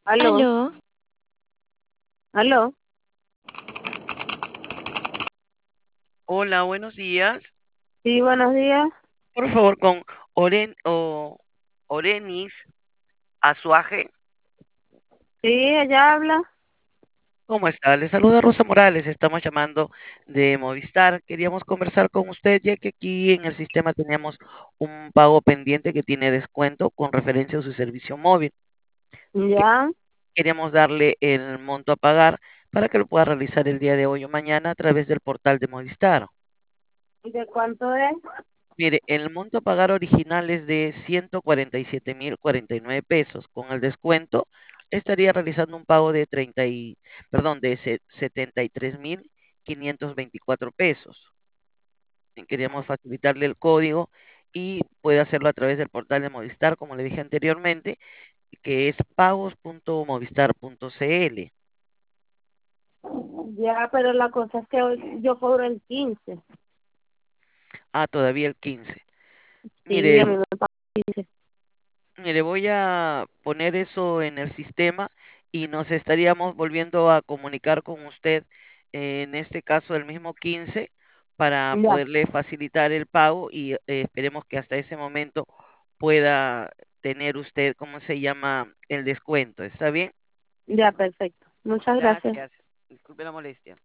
Aló, Aló, aló. Hola, buenos días. Sí, buenos días. Por favor, con Orenis Azuaje. Sí, ella habla. ¿Cómo está? Le saluda Rosa Morales. Estamos llamando de Movistar. Queríamos conversar con usted, ya que aquí en el sistema teníamos un pago pendiente que tiene descuento con referencia a su servicio móvil. Que- Ya. Queríamos darle el monto a pagar para que lo pueda realizar el día de hoy o mañana a través del portal de Movistar. ¿De cuánto es? Mire, el monto a pagar original es de 147.049 pesos. Con el descuento estaría realizando un pago de 73.524 pesos. Queríamos facilitarle el código y puede hacerlo a través del portal de Movistar, como le dije anteriormente, que es pagos.movistar.cl. Ya, pero la cosa es que hoy yo cobro el 15. Ah, todavía el 15. Sí, a Mire, mí me paga el 15. Mire, voy a poner eso en el sistema y nos estaríamos volviendo a comunicar con usted, en este caso el mismo 15, para Ya, poderle facilitar el pago y esperemos que hasta ese momento pueda tener usted, ¿cómo se llama? El descuento. ¿Está bien? ya, perfecto. Muchas gracias. Gracias. Disculpe la molestia.